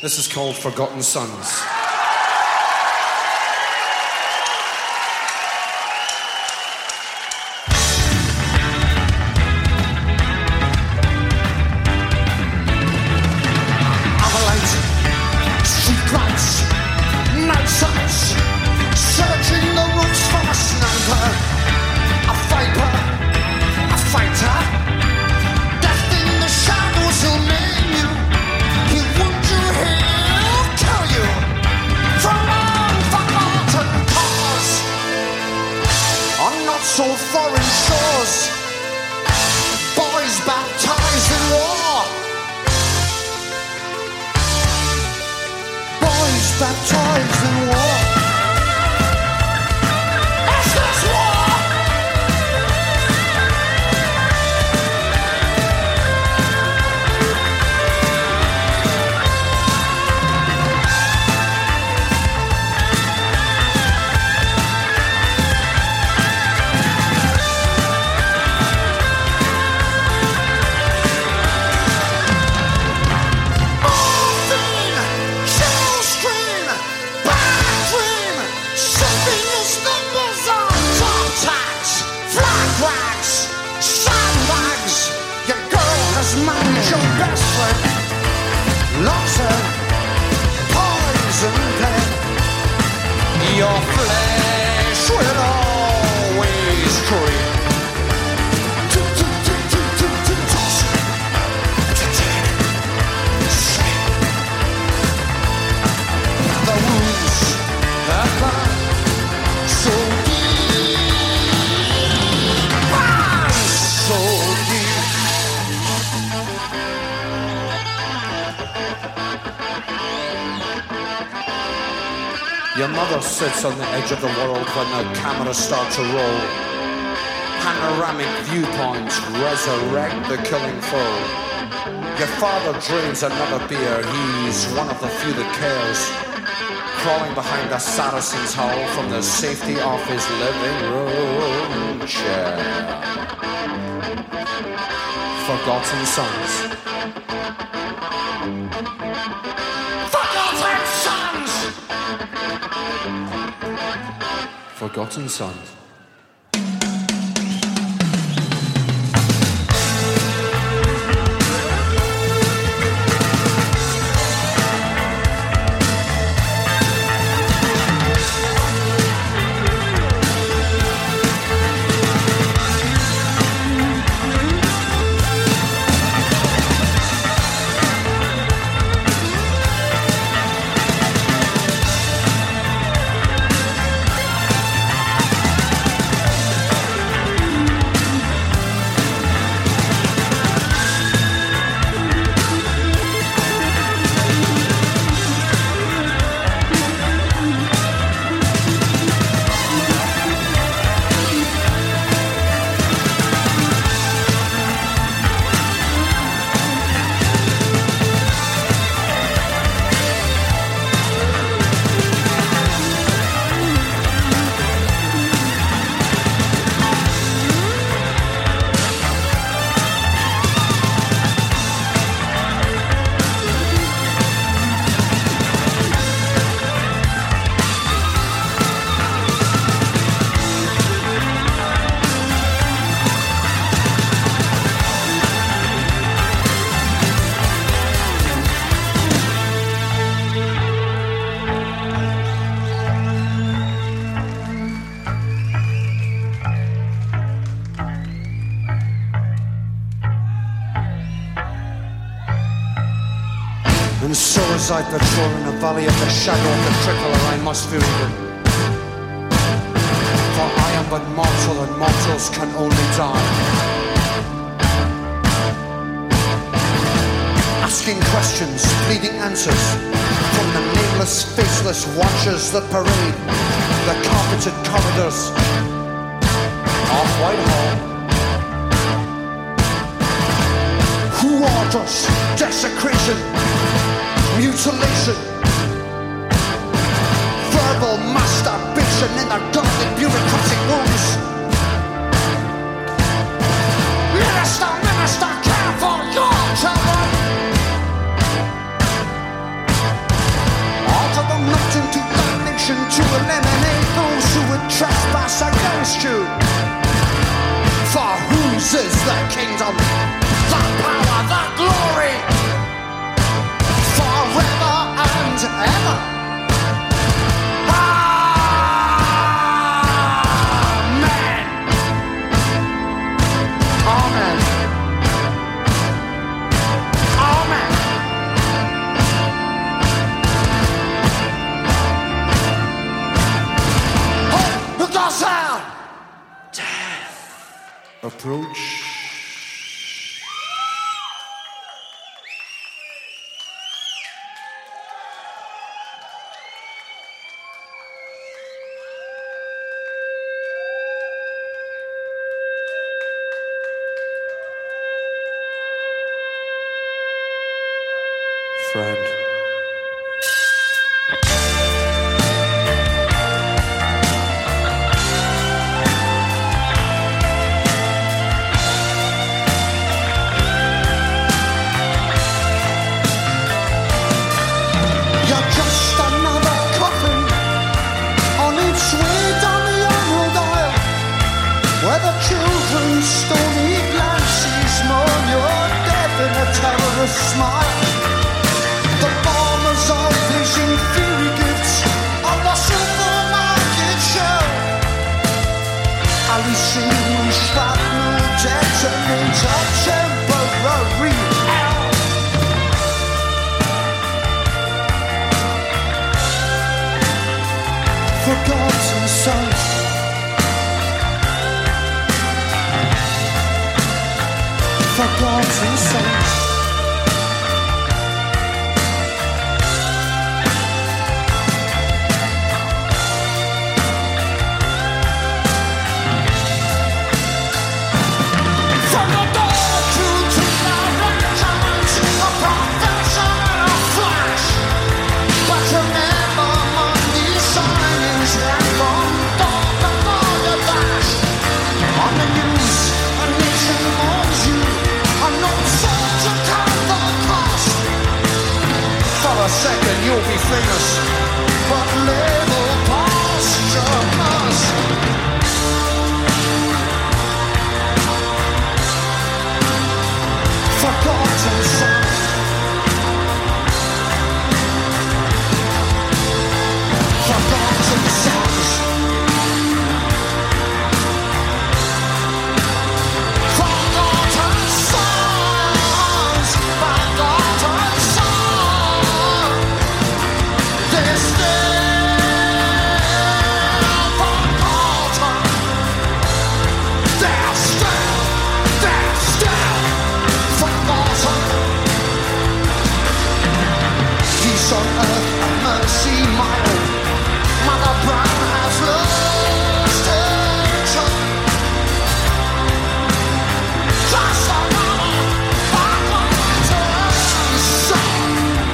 This is called Forgotten Sons. So foreign shores, boys baptized in war, boys baptized in war. Is this war? Your flesh will always creep. The wounds have gone so deep, so deep. Your mother sits on the edge of the world when the cameras start to roll. Panoramic viewpoints resurrect the killing foe. Your father drains another beer, he's one of the few that cares. Crawling behind a Saracen's hull from the safety of his living room chair. Forgotten Sons. Forgotten Sons! Forgotten Sons. And so as I patrol in the valley of the shadow of the trickler, I must fear evil. For I am but mortal, and mortals can only die. Asking questions, pleading answers from the nameless, faceless watchers that parade the carpeted corridors of Whitehall. Who orders desecration, mutilation, verbal masturbation in the godly bureaucratic rooms? Minister, minister, care for your children. eliminate those who would trespass against you. For whose is the kingdom, the power, the glory, forever and ever. Amen. Amen. Amen. Oh, that's how death approach. Friend. You're just another coffin on its way down the emerald aisle, where the children's stony glances mourn your death in a terrorist smile. The bombers are flashing fury gifts on the supermarket shelf. Unseeing shrapnel detonates a temporary hell. Forgotten sons, forgotten sons. From the door to the regiment, a profession and a flash. But remember Monday signings and from dawn to dawn to dash. On the news, a nation mourns you, a known soldier count the cost. For a second you'll be famous, but label posthumous. Forgotten son, forgotten sons, forgotten sons, forgotten sons. They're still forgotten. They're still forgotten. Peace on earth and mercy mild. Mother Brown has lost her child. Just another forgotten son.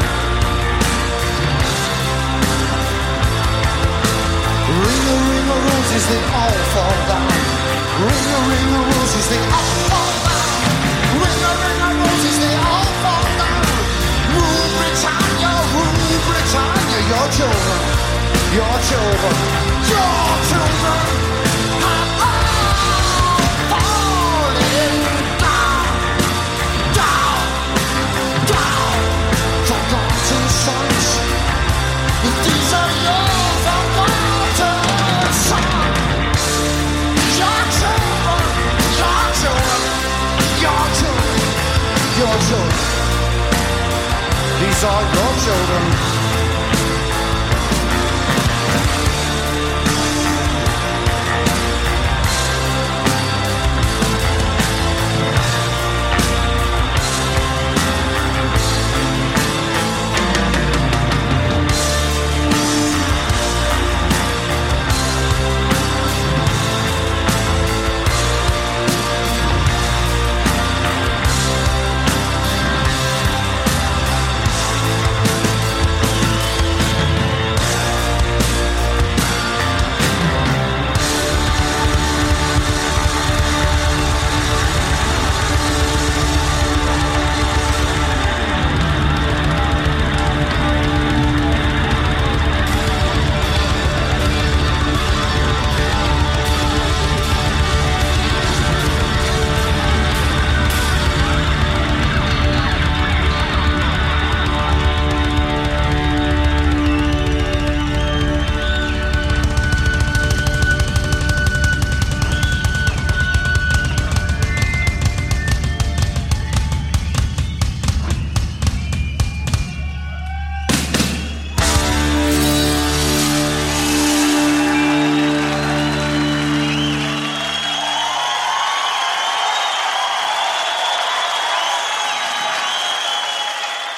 Ring a roses, they all fall down. Ring a roses, they all fall down. Ring a roses, they all fall down. Rule Britannia, your children, your children, your children have all fallen down, down, down. Forgotten sons, these are your forgotten sons. Your children, your children, your children, your children. These are your children.